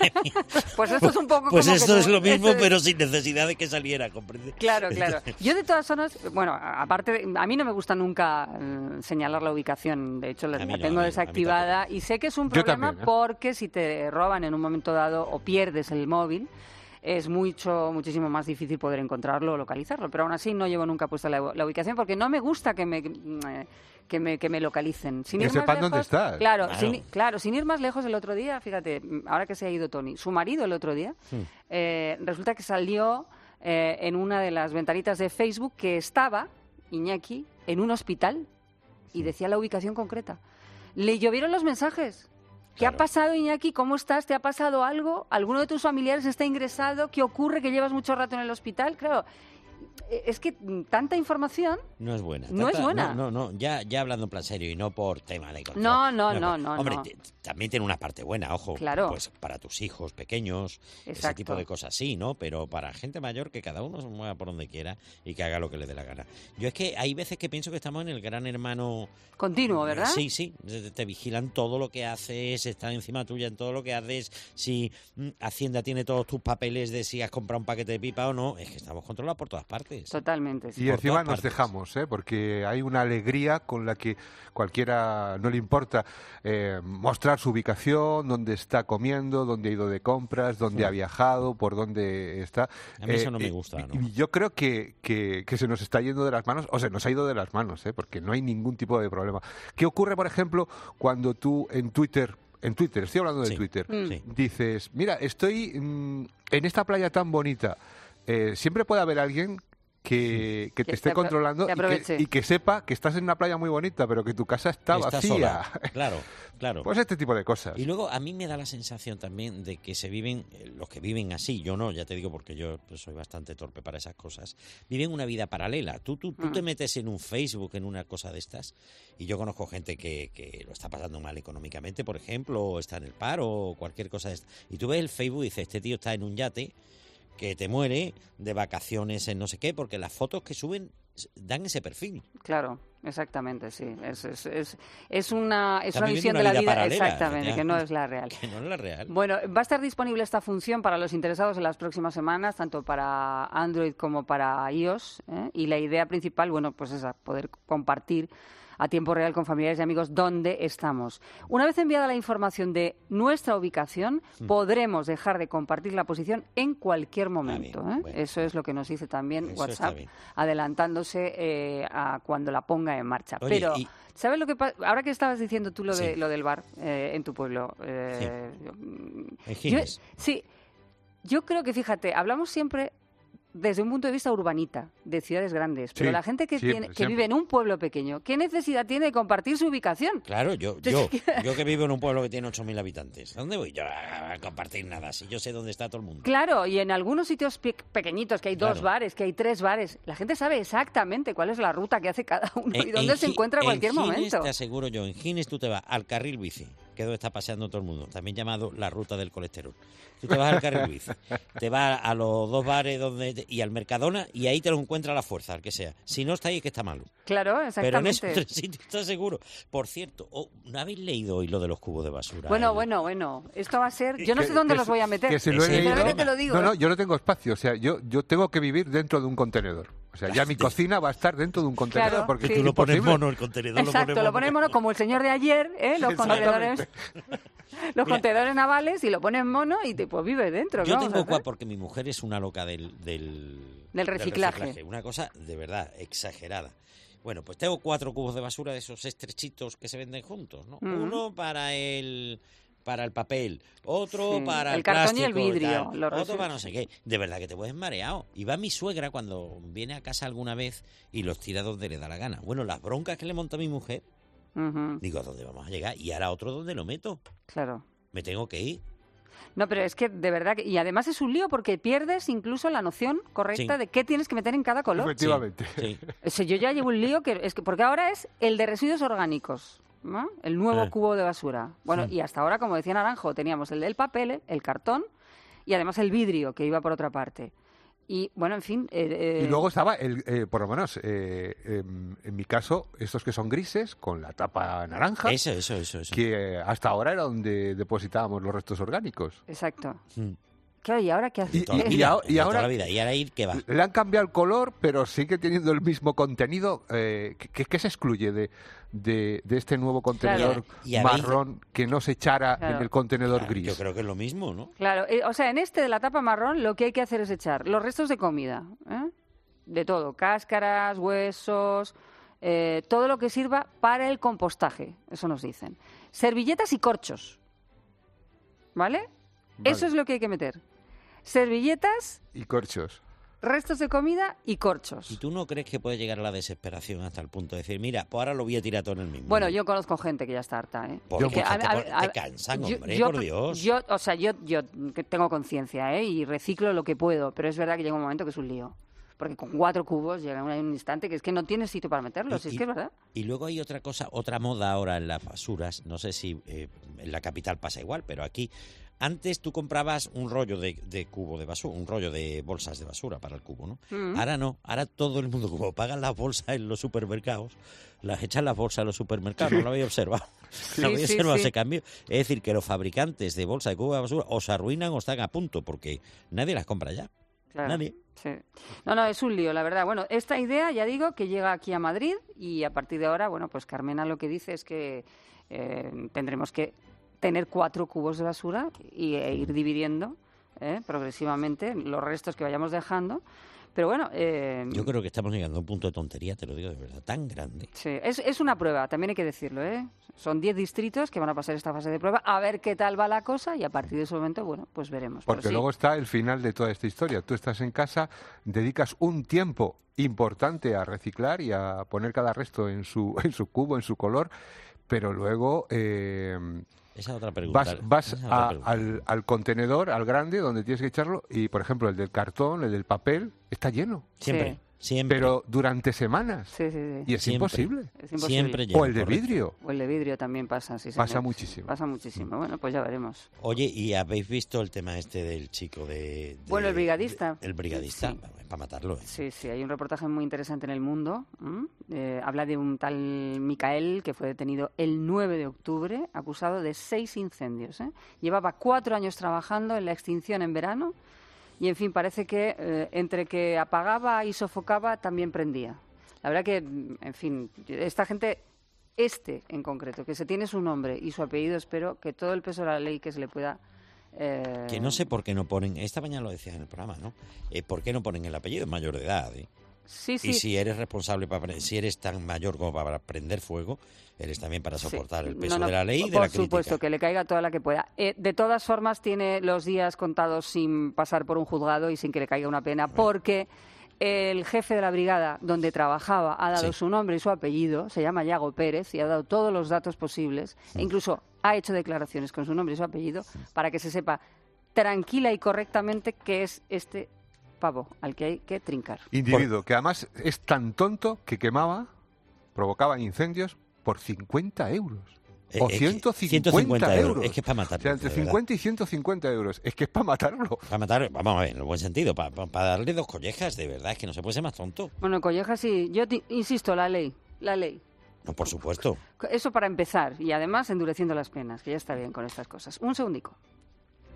[SPEAKER 3] Pues esto es un poco
[SPEAKER 2] Pues
[SPEAKER 3] como
[SPEAKER 2] esto
[SPEAKER 3] que
[SPEAKER 2] es
[SPEAKER 3] tú-
[SPEAKER 2] lo mismo,
[SPEAKER 3] esto es-
[SPEAKER 2] pero sin necesidad de que saliera, ¿comprendes?
[SPEAKER 3] Claro, claro. Yo de todas zonas, bueno, aparte, de- a mí no me gusta nunca eh, señalar la ubicación, de hecho la,
[SPEAKER 2] A mí
[SPEAKER 3] la
[SPEAKER 2] no,
[SPEAKER 3] tengo
[SPEAKER 2] a mí no, a mí
[SPEAKER 3] desactivada y sé que es un
[SPEAKER 8] Yo
[SPEAKER 3] problema
[SPEAKER 8] también, ¿eh?
[SPEAKER 3] porque si te roban en un momento dado o pierdes el móvil, es mucho, muchísimo más difícil poder encontrarlo o localizarlo, pero aún así no llevo nunca puesta la, la ubicación porque no me gusta que me... eh, que me, que me localicen. Sin
[SPEAKER 8] Que
[SPEAKER 3] ir más
[SPEAKER 8] sepan dónde
[SPEAKER 3] lejos-
[SPEAKER 8] estás.
[SPEAKER 3] Claro,
[SPEAKER 2] Claro.
[SPEAKER 3] Sin, claro, sin ir más lejos, el otro día, fíjate, ahora que se ha ido Tony, su marido el otro día,
[SPEAKER 2] Hmm.
[SPEAKER 3] eh, resulta que salió eh, en una de las ventanitas de Facebook que estaba, Iñaki, en un hospital y decía la ubicación concreta. Le llovieron los mensajes. ¿Qué
[SPEAKER 2] Claro.
[SPEAKER 3] ha pasado, Iñaki? ¿Cómo estás? ¿Te ha pasado algo? ¿Alguno de tus familiares está ingresado? ¿Qué ocurre? ¿Que llevas mucho rato en el hospital? Claro, eh, es que mm, tanta información...
[SPEAKER 2] No es buena.
[SPEAKER 3] No es buena.
[SPEAKER 2] No, no, no, ya, ya hablando en plan serio y no por tema de control.
[SPEAKER 3] No, no,
[SPEAKER 2] es
[SPEAKER 3] no,
[SPEAKER 2] buena.
[SPEAKER 3] no,
[SPEAKER 2] Hombre,
[SPEAKER 3] no.
[SPEAKER 2] t- también tiene una parte buena, ojo.
[SPEAKER 3] Claro.
[SPEAKER 2] Pues para tus hijos pequeños, ese
[SPEAKER 3] Exacto.
[SPEAKER 2] tipo de cosas sí, ¿no? Pero para gente mayor que cada uno se mueva por donde quiera y que haga lo que le dé la gana. Yo es que hay veces que pienso que estamos en el gran hermano...
[SPEAKER 3] Continuo, ¿verdad?
[SPEAKER 2] Sí, sí. Te, te vigilan todo lo que haces, están encima tuya en todo lo que haces. Si mm, Hacienda tiene todos tus papeles de si has comprado un paquete de pipa o no, es que estamos controlados por todas partes.
[SPEAKER 3] Totalmente, sí.
[SPEAKER 8] Y
[SPEAKER 2] por
[SPEAKER 8] encima
[SPEAKER 2] todas
[SPEAKER 8] nos
[SPEAKER 2] partes.
[SPEAKER 8] dejamos, ¿eh? Porque hay una alegría con la que cualquiera no le importa eh, mostrar su ubicación, dónde está comiendo, dónde ha ido de compras, dónde
[SPEAKER 2] Sí.
[SPEAKER 8] ha viajado, por dónde está.
[SPEAKER 2] A mí eso
[SPEAKER 8] Eh,
[SPEAKER 2] no me
[SPEAKER 8] eh,
[SPEAKER 2] gusta,
[SPEAKER 8] y-
[SPEAKER 2] ¿no?
[SPEAKER 8] y yo creo que, que, que se nos está yendo de las manos, o se nos ha ido de las manos, ¿eh? Porque no hay ningún tipo de problema. ¿Qué ocurre, por ejemplo, cuando tú en Twitter, en Twitter, estoy hablando de
[SPEAKER 2] Sí.
[SPEAKER 8] Twitter,
[SPEAKER 3] Mm.
[SPEAKER 2] Sí.
[SPEAKER 8] dices, mira, estoy mm, en esta playa tan bonita, eh, siempre puede haber alguien que, que te
[SPEAKER 3] Que
[SPEAKER 8] esté
[SPEAKER 3] te apro-
[SPEAKER 8] controlando
[SPEAKER 3] te
[SPEAKER 8] y que,
[SPEAKER 3] aproveche.
[SPEAKER 8] y que sepa que estás en una playa muy bonita, pero que tu casa está,
[SPEAKER 2] Está
[SPEAKER 8] vacía.
[SPEAKER 2] sola. Claro, claro.
[SPEAKER 8] Pues este tipo de cosas.
[SPEAKER 2] Y luego a mí me da la sensación también de que se viven, eh, los que viven así, yo no, ya te digo porque yo pues, soy bastante torpe para esas cosas, viven una vida paralela. Tú, tú, tú
[SPEAKER 3] Mm.
[SPEAKER 2] te metes en un Facebook, en una cosa de estas, y yo conozco gente que, que lo está pasando mal económicamente, por ejemplo, o está en el paro, o cualquier cosa de esta. Y tú ves el Facebook y dices, este tío está en un yate que te muere de vacaciones en no sé qué, porque las fotos que suben dan ese perfil.
[SPEAKER 3] Claro, exactamente, sí. Es, es, es, es una, es
[SPEAKER 2] Está
[SPEAKER 3] una
[SPEAKER 2] viviendo
[SPEAKER 3] visión
[SPEAKER 2] una
[SPEAKER 3] de la
[SPEAKER 2] vida
[SPEAKER 3] vida,
[SPEAKER 2] paralela,
[SPEAKER 3] exactamente,
[SPEAKER 2] ya.
[SPEAKER 3] que no es la real.
[SPEAKER 2] Que no es la real.
[SPEAKER 3] Bueno, va a estar disponible esta función para los interesados en las próximas semanas, tanto para Android como para iOS, ¿eh? Y la idea principal, bueno, pues es a poder compartir a tiempo real con familiares y amigos dónde estamos. Una vez enviada la información de nuestra ubicación, podremos dejar de compartir la posición en cualquier momento.
[SPEAKER 2] bien,
[SPEAKER 3] ¿eh?
[SPEAKER 2] bueno.
[SPEAKER 3] Eso es lo que nos dice también
[SPEAKER 2] Eso está
[SPEAKER 3] WhatsApp,
[SPEAKER 2] bien.
[SPEAKER 3] adelantándose eh, a cuando la ponga en marcha.
[SPEAKER 2] Oye,
[SPEAKER 3] Pero,
[SPEAKER 2] y-
[SPEAKER 3] ¿sabes lo que pasa? Ahora que estabas diciendo tú lo, de,
[SPEAKER 2] Sí.
[SPEAKER 3] lo del bar eh, en tu pueblo. eh,
[SPEAKER 2] En
[SPEAKER 3] yo-
[SPEAKER 2] Gines.
[SPEAKER 3] sí, yo creo que, fíjate, hablamos siempre desde un punto de vista urbanita, de ciudades grandes, pero
[SPEAKER 8] Sí,
[SPEAKER 3] la gente que,
[SPEAKER 8] siempre,
[SPEAKER 3] tiene, que
[SPEAKER 8] siempre.
[SPEAKER 3] vive en un pueblo pequeño, ¿qué necesidad tiene de compartir su ubicación?
[SPEAKER 2] Claro, yo,
[SPEAKER 3] Entonces,
[SPEAKER 2] yo,
[SPEAKER 3] ¿qué-
[SPEAKER 2] yo que vivo en un pueblo que tiene ocho mil habitantes. ¿A dónde voy yo a a compartir nada? Si yo sé dónde está todo el mundo.
[SPEAKER 3] Claro, y en algunos sitios pe- pequeñitos, que hay dos
[SPEAKER 2] Claro.
[SPEAKER 3] bares, que hay tres bares, la gente sabe exactamente cuál es la ruta que hace cada uno y
[SPEAKER 2] En-
[SPEAKER 3] dónde
[SPEAKER 2] en
[SPEAKER 3] se
[SPEAKER 2] Gi-
[SPEAKER 3] encuentra a cualquier
[SPEAKER 2] en Gines,
[SPEAKER 3] momento.
[SPEAKER 2] te aseguro yo, en Gines tú te vas al carril bici, que es donde está paseando todo el mundo, también llamado la ruta del colesterol. Tú te vas al carril bici, te vas a los dos bares donde te- y al Mercadona y ahí te lo encuentra a la fuerza, al que sea. Si no está ahí es que está malo.
[SPEAKER 3] Claro,
[SPEAKER 2] Pero en
[SPEAKER 3] exactamente.
[SPEAKER 2] esos tres sitios estás seguro. Por cierto, oh, ¿no habéis leído hoy lo de los cubos de basura?
[SPEAKER 3] Bueno,
[SPEAKER 2] El-
[SPEAKER 3] bueno, bueno. Esto va a ser... Yo no
[SPEAKER 8] Que-
[SPEAKER 3] sé dónde
[SPEAKER 8] que
[SPEAKER 3] los
[SPEAKER 8] se-
[SPEAKER 3] voy a meter.
[SPEAKER 8] Que si lo he
[SPEAKER 2] Sí,
[SPEAKER 8] leído-
[SPEAKER 3] Sinceramente te lo digo.
[SPEAKER 8] No, no,
[SPEAKER 3] ¿eh?
[SPEAKER 8] yo no tengo espacio. O sea, yo, yo tengo que vivir dentro de un contenedor. O O sea, ya mi cocina va a estar dentro de un contenedor.
[SPEAKER 3] Claro,
[SPEAKER 8] porque
[SPEAKER 3] sí.
[SPEAKER 8] es
[SPEAKER 2] Tú lo pones
[SPEAKER 8] imposible.
[SPEAKER 2] mono, el contenedor
[SPEAKER 3] Exacto,
[SPEAKER 2] lo pones mono.
[SPEAKER 3] lo pones mono como el señor de ayer, ¿eh? Los contenedores, los
[SPEAKER 2] Mira,
[SPEAKER 3] contenedores navales y lo pones mono y te pues vives dentro. ¿qué
[SPEAKER 2] Yo
[SPEAKER 3] vamos a
[SPEAKER 2] tengo
[SPEAKER 3] hacer?
[SPEAKER 2] cuatro, porque mi mujer es una loca del, del,
[SPEAKER 3] Del reciclaje.
[SPEAKER 2] Una cosa de verdad exagerada. Bueno, pues tengo cuatro cubos de basura de esos estrechitos que se venden juntos, ¿no?
[SPEAKER 3] Ujú.
[SPEAKER 2] Uno para el para el papel, otro
[SPEAKER 3] Sí,
[SPEAKER 2] para el,
[SPEAKER 3] el cartón y el
[SPEAKER 2] plástico
[SPEAKER 3] vidrio,
[SPEAKER 2] tal,
[SPEAKER 3] los
[SPEAKER 2] otro
[SPEAKER 3] residuos.
[SPEAKER 2] para no sé qué. De verdad que te puedes mareado. Y va mi suegra cuando viene a casa alguna vez y los tira donde le da la gana. Bueno, las broncas que le monta mi mujer,
[SPEAKER 3] Ujú,
[SPEAKER 2] digo, ¿a dónde vamos a llegar? Y ahora otro, ¿dónde lo meto?
[SPEAKER 3] claro.
[SPEAKER 2] Me tengo que ir.
[SPEAKER 3] No, pero es que de verdad, que, y además es un lío porque pierdes incluso la noción correcta
[SPEAKER 2] Sí.
[SPEAKER 3] de qué tienes que meter en cada color.
[SPEAKER 8] Efectivamente.
[SPEAKER 2] Sí.
[SPEAKER 3] O sea, yo ya llevo un lío que es que porque ahora es el de residuos orgánicos, ¿no? El nuevo
[SPEAKER 2] Eh.
[SPEAKER 3] cubo de basura. Bueno,
[SPEAKER 2] Sí.
[SPEAKER 3] y hasta ahora, como decía Naranjo, teníamos el del papel, el cartón y además el vidrio que iba por otra parte. Y bueno, en fin. eh, eh,
[SPEAKER 8] Y luego estaba, el, eh, por lo menos, eh, em, en mi caso, estos que son grises con la tapa naranja,
[SPEAKER 2] Eso, eso, eso, eso.
[SPEAKER 8] que eh, hasta ahora era donde depositábamos los restos orgánicos.
[SPEAKER 3] Exacto.
[SPEAKER 2] Mm.
[SPEAKER 3] Claro, ¿y ahora qué haces?
[SPEAKER 8] Y-
[SPEAKER 2] Toda la
[SPEAKER 8] y-
[SPEAKER 2] vida,
[SPEAKER 8] ahora- y
[SPEAKER 2] de toda
[SPEAKER 8] ahora-
[SPEAKER 2] la vida. Y ahora ir, ¿qué va?
[SPEAKER 8] Le han cambiado el color, pero sigue teniendo el mismo contenido. Eh, ¿qué, qué se excluye de, de, de este nuevo contenedor
[SPEAKER 2] Y habéis-
[SPEAKER 8] marrón que no se echara
[SPEAKER 3] Claro.
[SPEAKER 8] en el contenedor
[SPEAKER 2] Claro,
[SPEAKER 8] gris?
[SPEAKER 2] Yo creo que es lo mismo, ¿no?
[SPEAKER 3] Claro, eh, o sea, en este de la tapa marrón lo que hay que hacer es echar los restos de comida, ¿eh? De todo, cáscaras, huesos, eh, todo lo que sirva para el compostaje, eso nos dicen. Servilletas y corchos, ¿vale?
[SPEAKER 8] Vale.
[SPEAKER 3] Eso es lo que hay que meter. Servilletas,
[SPEAKER 8] Y corchos.
[SPEAKER 3] restos de comida y corchos.
[SPEAKER 2] ¿Y tú no crees que puede llegar a la desesperación hasta el punto de decir, mira, pues ahora lo voy a tirar todo en el mismo?
[SPEAKER 3] Bueno, yo conozco gente que ya está harta, ¿eh?
[SPEAKER 2] Porque
[SPEAKER 3] Que
[SPEAKER 2] mucha
[SPEAKER 3] a-
[SPEAKER 2] te
[SPEAKER 3] a-
[SPEAKER 2] pon-
[SPEAKER 3] a-
[SPEAKER 2] te cansan,
[SPEAKER 3] yo-
[SPEAKER 2] hombre,
[SPEAKER 3] yo-
[SPEAKER 2] por Dios.
[SPEAKER 3] Yo, o sea, yo, yo que tengo conciencia, ¿eh? Y reciclo lo que puedo, pero es verdad que llega un momento que es un lío. Porque con cuatro cubos llega un, un instante que es que no tienes sitio para meterlos,
[SPEAKER 2] Y-
[SPEAKER 3] es
[SPEAKER 2] y-
[SPEAKER 3] que es verdad.
[SPEAKER 2] Y luego hay otra cosa, otra moda ahora en las basuras, no sé si eh, en la capital pasa igual, pero aquí, antes tú comprabas un rollo de, de cubo de basura, un rollo de bolsas de basura para el cubo, ¿no?
[SPEAKER 3] Mm.
[SPEAKER 2] Ahora no, ahora todo el mundo, como pagan las bolsas en los supermercados, las echan las bolsas en los supermercados, no lo habéis observado. no habéis
[SPEAKER 3] sí,
[SPEAKER 2] observado
[SPEAKER 3] sí.
[SPEAKER 2] ese cambio. Es decir, que los fabricantes de bolsas de cubo de basura os arruinan o están a punto, porque nadie las compra ya.
[SPEAKER 3] Claro.
[SPEAKER 2] Nadie.
[SPEAKER 3] Sí. No, no, es un lío, la verdad. Bueno, esta idea, ya digo, que llega aquí a Madrid y a partir de ahora, bueno, pues Carmena lo que dice es que eh, tendremos que tener cuatro cubos de basura y, e ir dividiendo eh, progresivamente los restos que vayamos dejando. Pero bueno, eh,
[SPEAKER 2] Yo creo que estamos llegando a un punto de tontería, te lo digo de verdad, tan grande.
[SPEAKER 3] sí, es, es una prueba, también hay que decirlo, ¿eh? Son diez distritos que van a pasar esta fase de prueba, a ver qué tal va la cosa y a partir de ese momento, bueno, pues veremos. Pero
[SPEAKER 8] Porque
[SPEAKER 3] sí.
[SPEAKER 8] luego está el final de toda esta historia. Tú estás en casa, dedicas un tiempo importante a reciclar y a poner cada resto en su, en su cubo, en su color, pero luego eh,
[SPEAKER 2] Esa es otra pregunta.
[SPEAKER 8] vas, vas
[SPEAKER 2] esa es otra
[SPEAKER 8] a-
[SPEAKER 2] pregunta.
[SPEAKER 8] al, al contenedor, al grande, donde tienes que echarlo, y por ejemplo el del cartón, el del papel, está lleno.
[SPEAKER 2] Siempre,
[SPEAKER 3] Sí.
[SPEAKER 2] siempre.
[SPEAKER 8] Pero durante semanas.
[SPEAKER 3] Sí, sí, sí.
[SPEAKER 8] Y es
[SPEAKER 2] Siempre.
[SPEAKER 8] imposible.
[SPEAKER 3] Es imposible.
[SPEAKER 2] Siempre lleno,
[SPEAKER 8] O el de
[SPEAKER 2] correcto.
[SPEAKER 8] vidrio.
[SPEAKER 3] O el de vidrio también pasa, sí,
[SPEAKER 8] Pasa
[SPEAKER 3] señor.
[SPEAKER 8] muchísimo.
[SPEAKER 3] Pasa muchísimo. Bueno, pues ya veremos.
[SPEAKER 2] Oye, ¿y habéis visto el tema este del chico de... de-
[SPEAKER 3] Bueno, el brigadista.
[SPEAKER 2] de- el brigadista,
[SPEAKER 3] Sí.
[SPEAKER 2] para matarlo. ¿eh?
[SPEAKER 3] Sí, sí, hay un reportaje muy interesante en El Mundo. ¿m? Eh, habla de un tal Micael que fue detenido el nueve de octubre, acusado de seis incendios. ¿eh? Llevaba cuatro años trabajando en la extinción en verano y, en fin, parece que eh, entre que apagaba y sofocaba también prendía. La verdad que, en fin, esta gente, este en concreto, que se tiene su nombre y su apellido, espero que todo el peso de la ley que se le pueda... eh,
[SPEAKER 2] Que no sé por qué no ponen... Esta mañana lo decías en el programa, ¿no? Eh, ¿Por qué no ponen el apellido? Es mayor de edad, ¿eh?
[SPEAKER 3] Sí, sí.
[SPEAKER 2] Y si eres responsable, para pre- si eres tan mayor como para prender fuego, eres también para
[SPEAKER 3] Sí.
[SPEAKER 2] soportar el
[SPEAKER 3] No,
[SPEAKER 2] peso
[SPEAKER 3] no,
[SPEAKER 2] de la ley y de
[SPEAKER 3] por
[SPEAKER 2] la crítica.
[SPEAKER 3] supuesto, que le caiga toda la que pueda. Eh, de todas formas, tiene los días contados sin pasar por un juzgado y sin que le caiga una pena, porque el jefe de la brigada donde trabajaba ha dado
[SPEAKER 2] Sí.
[SPEAKER 3] su nombre y su apellido, se llama Yago Pérez, y ha dado todos los datos posibles, e incluso ha hecho declaraciones con su nombre y su apellido, para que se sepa tranquila y correctamente que es este pavo al que hay que trincar.
[SPEAKER 8] Individuo, que además es tan tonto que quemaba, provocaba incendios por cincuenta euros.
[SPEAKER 2] Eh,
[SPEAKER 8] o
[SPEAKER 2] es que
[SPEAKER 8] ciento cincuenta,
[SPEAKER 2] ciento cincuenta euros.
[SPEAKER 8] euros.
[SPEAKER 2] Es que es para matarlo,
[SPEAKER 8] O sea, entre
[SPEAKER 2] de verdad.
[SPEAKER 8] cincuenta y ciento cincuenta euros. Es que es para matarlo.
[SPEAKER 2] Para matar, vamos a ver, en el buen sentido, para, para, para darle dos collejas, de verdad, es que no se puede ser más tonto.
[SPEAKER 3] Bueno, Colleja, sí, yo te- insisto, la ley, la ley.
[SPEAKER 2] No, por supuesto.
[SPEAKER 3] Eso para empezar, y además endureciendo las penas, que ya está bien con estas cosas. Un segundico.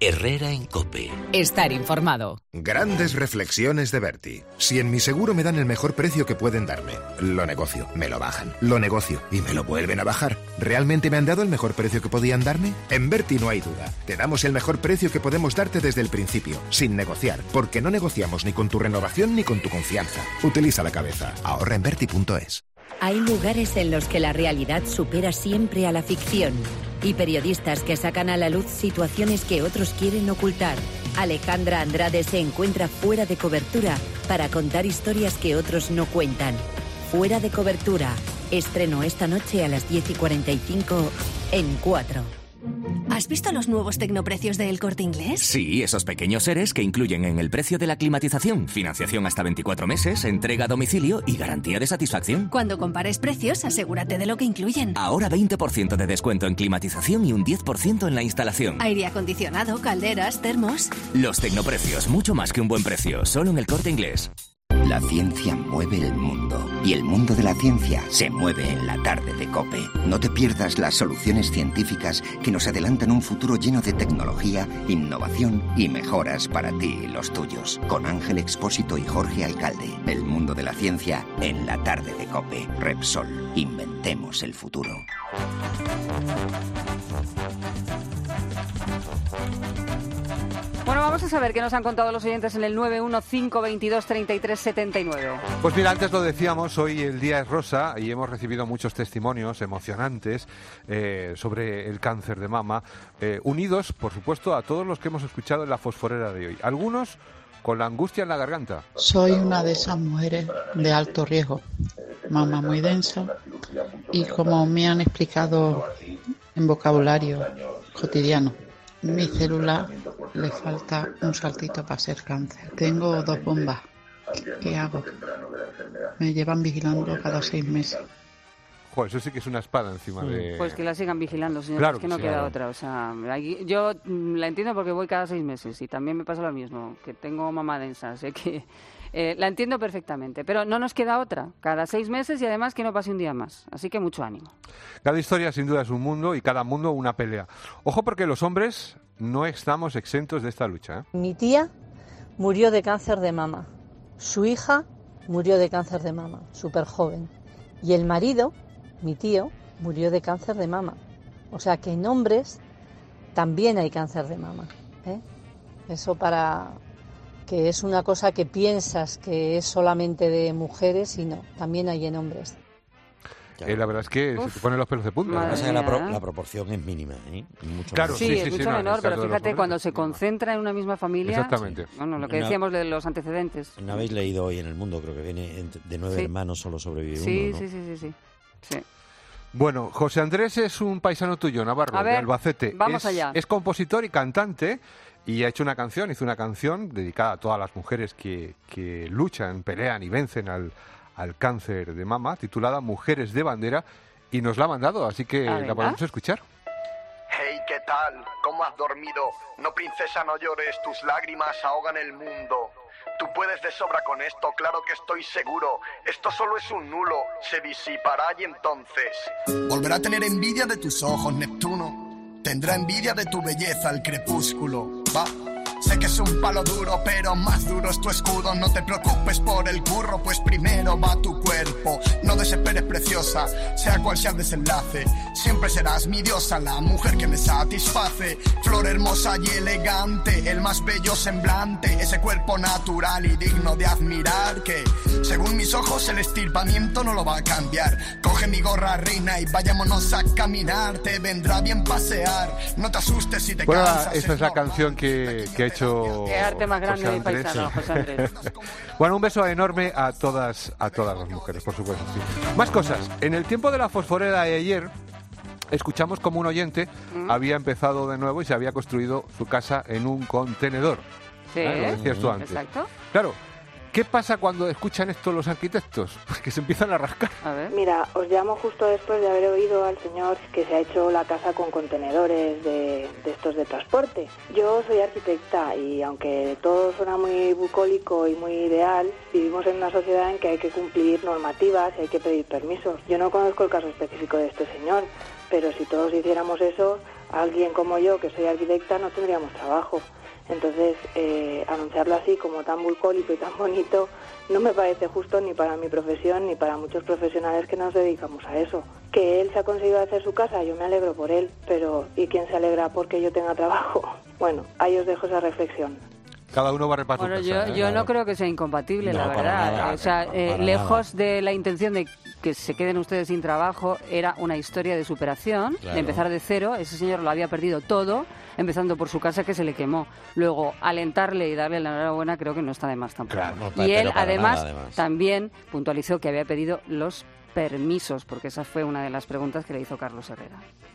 [SPEAKER 4] Herrera en COPE.
[SPEAKER 10] Estar informado.
[SPEAKER 12] Grandes reflexiones de Berti. Si en mi seguro me dan el mejor precio que pueden darme, lo negocio, me lo bajan, lo negocio y me lo vuelven a bajar. ¿Realmente me han dado el mejor precio que podían darme? En Berti no hay duda. Te damos el mejor precio que podemos darte desde el principio, sin negociar, porque no negociamos ni con tu renovación ni con tu confianza. Utiliza la cabeza. Ahorra en Berti punto es.
[SPEAKER 13] Hay lugares en los que la realidad supera siempre a la ficción y periodistas que sacan a la luz situaciones que otros quieren ocultar. Alejandra Andrade se encuentra fuera de cobertura para contar historias que otros no cuentan. Fuera de cobertura. Estreno esta noche a las diez y cuarenta y cinco en cuatro.
[SPEAKER 14] ¿Has visto los nuevos tecnoprecios de El Corte Inglés?
[SPEAKER 15] Sí, esos pequeños seres que incluyen en el precio de la climatización, financiación hasta veinticuatro meses, entrega a domicilio y garantía de satisfacción.
[SPEAKER 14] Cuando compares precios, asegúrate de lo que incluyen.
[SPEAKER 15] Ahora veinte por ciento de descuento en climatización y un diez por ciento en la instalación.
[SPEAKER 14] Aire acondicionado, calderas, termos...
[SPEAKER 15] Los tecnoprecios, mucho más que un buen precio, solo en El Corte Inglés.
[SPEAKER 16] La ciencia mueve el mundo y el mundo de la ciencia se mueve en la tarde de COPE. No te pierdas las soluciones científicas que nos adelantan un futuro lleno de tecnología, innovación y mejoras para ti y los tuyos. Con Ángel Expósito y Jorge Alcalde. El mundo de la ciencia en la tarde de COPE. Repsol. Inventemos el futuro.
[SPEAKER 3] Bueno, vamos a saber qué nos han contado los oyentes en el nueve uno cinco veintidós treinta y tres setenta y nueve.
[SPEAKER 8] Pues mira, antes lo decíamos, hoy el día es rosa y hemos recibido muchos testimonios emocionantes eh, sobre el cáncer de mama, eh, unidos, por supuesto, a todos los que hemos escuchado en la fosforera de hoy. Algunos con la angustia en la garganta.
[SPEAKER 17] Soy una de esas mujeres de alto riesgo, mama muy densa, y como me han explicado en vocabulario cotidiano, mi célula le falta un saltito para ser cáncer. Tengo dos bombas. ¿Qué hago? Me llevan vigilando cada seis meses.
[SPEAKER 8] Joder, eso sí que es una espada encima de...
[SPEAKER 3] Pues que la sigan vigilando, señor,
[SPEAKER 8] claro
[SPEAKER 3] es que no
[SPEAKER 8] sí,
[SPEAKER 3] queda
[SPEAKER 8] claro.
[SPEAKER 3] otra. O sea, hay- yo mm, la entiendo porque voy cada seis meses y también me pasa lo mismo, que tengo mamá densa, sé que... eh, la entiendo perfectamente, pero no nos queda otra. Cada seis meses y además que no pase un día más. Así que mucho ánimo.
[SPEAKER 8] Cada historia sin duda es un mundo y cada mundo una pelea. Ojo porque los hombres no estamos exentos de esta lucha, ¿eh?
[SPEAKER 18] Mi tía murió de cáncer de mama. Su hija murió de cáncer de mama, súper joven. Y el marido, mi tío, murió de cáncer de mama. O sea que en hombres también hay cáncer de mama, ¿eh? Eso para... que es una cosa que piensas que es solamente de mujeres y no, también hay en hombres.
[SPEAKER 8] Eh, la verdad es que
[SPEAKER 3] Uf.
[SPEAKER 8] se te ponen los pelos de punta.
[SPEAKER 2] Lo que
[SPEAKER 8] ¿no?
[SPEAKER 2] pasa es que la, pro-
[SPEAKER 3] mía.
[SPEAKER 2] la proporción es mínima, ¿eh? Mucho
[SPEAKER 8] Claro,
[SPEAKER 2] más.
[SPEAKER 3] Sí,
[SPEAKER 8] sí,
[SPEAKER 3] es
[SPEAKER 8] sí,
[SPEAKER 3] mucho
[SPEAKER 8] sí, no, en
[SPEAKER 3] menor,
[SPEAKER 8] el
[SPEAKER 3] pero
[SPEAKER 8] caso de los
[SPEAKER 3] fíjate,
[SPEAKER 8] hombres,
[SPEAKER 3] cuando se
[SPEAKER 8] no.
[SPEAKER 3] concentra en una misma familia...
[SPEAKER 8] Exactamente.
[SPEAKER 3] Bueno, lo que
[SPEAKER 2] Una-
[SPEAKER 3] decíamos de los antecedentes.
[SPEAKER 2] ¿No habéis leído hoy en El Mundo? Creo que viene ent- de nueve
[SPEAKER 3] Sí.
[SPEAKER 2] hermanos solo sobrevive
[SPEAKER 3] Sí,
[SPEAKER 2] uno, ¿no?
[SPEAKER 3] sí, sí, sí, sí. Sí.
[SPEAKER 8] Bueno, José Andrés es un paisano tuyo, navarro,
[SPEAKER 3] A
[SPEAKER 8] de
[SPEAKER 3] ver,
[SPEAKER 8] Albacete.
[SPEAKER 3] vamos
[SPEAKER 8] es,
[SPEAKER 3] allá.
[SPEAKER 8] es compositor y cantante y ha hecho una canción, hizo una canción dedicada a todas las mujeres que, que luchan, pelean y vencen al, al cáncer de mama, titulada Mujeres de Bandera, y nos la ha mandado, así que
[SPEAKER 3] Ah,
[SPEAKER 8] la
[SPEAKER 3] venga.
[SPEAKER 8] podemos escuchar.
[SPEAKER 19] Hey, ¿qué tal? ¿Cómo has dormido? No, princesa, no llores, tus lágrimas ahogan el mundo. Tú puedes de sobra con esto, claro que estoy seguro. Esto solo es un nulo, se disipará y entonces...
[SPEAKER 20] Volverá a tener envidia de tus ojos, Neptuno. Tendrá envidia de tu belleza, el crepúsculo. Va. Sé que es un palo duro, pero más duro es tu escudo. No te preocupes por el curro, pues primero va tu cuerpo. No desesperes, preciosa, sea cual sea el desenlace. Siempre serás mi diosa, la mujer que me satisface. Flor hermosa y elegante, el más bello semblante. Ese cuerpo natural y digno de admirar que, según mis ojos, el estirpamiento no lo va a cambiar. Coge mi gorra, reina, y vayámonos a caminar. Te vendrá bien pasear, no te asustes si te
[SPEAKER 8] Bueno,
[SPEAKER 19] cansas.
[SPEAKER 8] esta es la canción que, que ha hecho
[SPEAKER 3] Qué arte más grande
[SPEAKER 8] José
[SPEAKER 3] de
[SPEAKER 8] Andrés.
[SPEAKER 3] paisano, José Andrés.
[SPEAKER 8] Bueno, un beso enorme a todas, a todas las mujeres, por supuesto. Sí. Más cosas. En el tiempo de la fosforera de ayer, escuchamos como un oyente
[SPEAKER 3] Mm.
[SPEAKER 8] había empezado de nuevo y se había construido su casa en un contenedor.
[SPEAKER 3] Sí,
[SPEAKER 8] ¿Eh? Lo decías tú antes.
[SPEAKER 3] exacto.
[SPEAKER 8] Claro. ¿Qué pasa cuando escuchan esto los arquitectos? Pues que se empiezan a rascar.
[SPEAKER 3] A ver.
[SPEAKER 21] Mira, os llamo justo después de haber oído al señor que se ha hecho la casa con contenedores de, de estos de transporte. Yo soy arquitecta y aunque todo suena muy bucólico y muy ideal, vivimos en una sociedad en que hay que cumplir normativas y hay que pedir permisos. Yo no conozco el caso específico de este señor, pero si todos hiciéramos eso, alguien como yo, que soy arquitecta, no tendríamos trabajo. Entonces, eh, anunciarlo así como tan bucólico y tan bonito no me parece justo ni para mi profesión ni para muchos profesionales que nos dedicamos a eso. Que él se ha conseguido hacer su casa, yo me alegro por él, pero ¿y quién se alegra porque yo tenga trabajo? Bueno, ahí os dejo esa reflexión.
[SPEAKER 8] Cada uno va a repartir.
[SPEAKER 3] Bueno,
[SPEAKER 8] su
[SPEAKER 3] yo,
[SPEAKER 8] casa, ¿eh?
[SPEAKER 3] yo
[SPEAKER 8] Claro.
[SPEAKER 3] no creo que sea incompatible,
[SPEAKER 2] No,
[SPEAKER 3] la
[SPEAKER 2] para
[SPEAKER 3] verdad.
[SPEAKER 2] nada,
[SPEAKER 3] o sea, eh,
[SPEAKER 2] para
[SPEAKER 3] lejos de la intención de que se queden ustedes sin trabajo, era una historia de superación,
[SPEAKER 2] Claro.
[SPEAKER 3] de empezar de cero. Ese señor lo había perdido todo, empezando por su casa que se le quemó. Luego, alentarle y darle la enhorabuena creo que no está de más tampoco.
[SPEAKER 2] Claro, no,
[SPEAKER 3] y
[SPEAKER 2] pero
[SPEAKER 3] él,
[SPEAKER 2] para
[SPEAKER 3] además,
[SPEAKER 2] nada, además.
[SPEAKER 3] también puntualizó que había pedido los permisos, porque esa fue una de las preguntas que le hizo Carlos Herrera.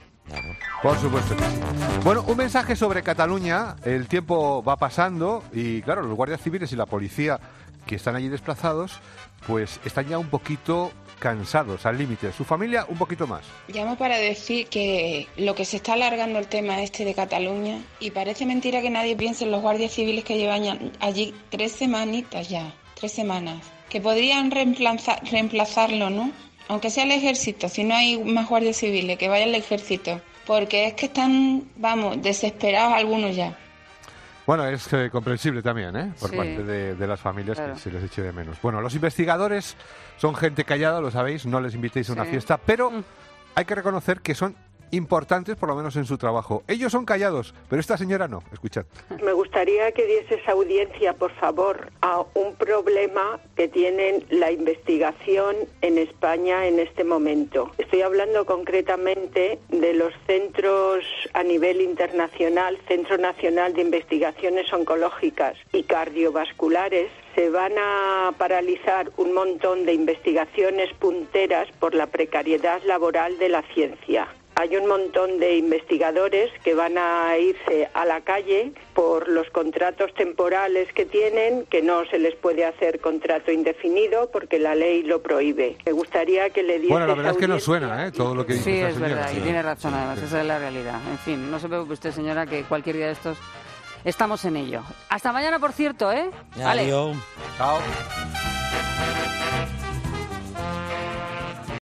[SPEAKER 8] Por supuesto que sí. Bueno, un mensaje sobre Cataluña. El tiempo va pasando y, claro, los guardias civiles y la policía que están allí desplazados, pues están ya un poquito cansados, al límite. Su familia, un poquito más.
[SPEAKER 10] Llamo para decir que lo que se está alargando el tema este de Cataluña, y parece mentira que nadie piense en los guardias civiles que llevan ya- allí tres semanitas ya, tres semanas, que podrían reemplaza- reemplazarlo, ¿no? Aunque sea el ejército, si no hay más guardias civiles, que vaya al ejército, porque es que están, vamos, desesperados algunos ya.
[SPEAKER 8] Bueno, es eh, comprensible también, ¿eh? Por
[SPEAKER 10] Sí.
[SPEAKER 8] parte de, de las familias
[SPEAKER 10] Claro.
[SPEAKER 8] que se les eche de menos. Bueno, los investigadores son gente callada, lo sabéis, no les invitéis a una
[SPEAKER 10] Sí.
[SPEAKER 8] fiesta, pero hay que reconocer que son importantes, por lo menos en su trabajo. Ellos son callados, pero esta señora no. Escuchad.
[SPEAKER 22] Me gustaría que dieses audiencia, por favor, a un problema que tienen la investigación en España en este momento. Estoy hablando concretamente de los centros a nivel internacional, Centro Nacional de Investigaciones Oncológicas y Cardiovasculares. Se van a paralizar un montón de investigaciones punteras por la precariedad laboral de la ciencia. Hay un montón de investigadores que van a irse a la calle por los contratos temporales que tienen, que no se les puede hacer contrato indefinido porque la ley lo prohíbe. Me gustaría que le diese
[SPEAKER 8] Bueno, la verdad es que no
[SPEAKER 22] audiencia.
[SPEAKER 8] suena, ¿eh? Todo lo que dice
[SPEAKER 3] Sí,
[SPEAKER 8] esta
[SPEAKER 3] es
[SPEAKER 8] señora.
[SPEAKER 3] verdad, y tiene razón además, esa es la realidad. En fin, no se preocupe usted, señora, que cualquier día de estos estamos en ello. Hasta mañana, por cierto, ¿eh? Vale.
[SPEAKER 2] Adiós.
[SPEAKER 8] Chao.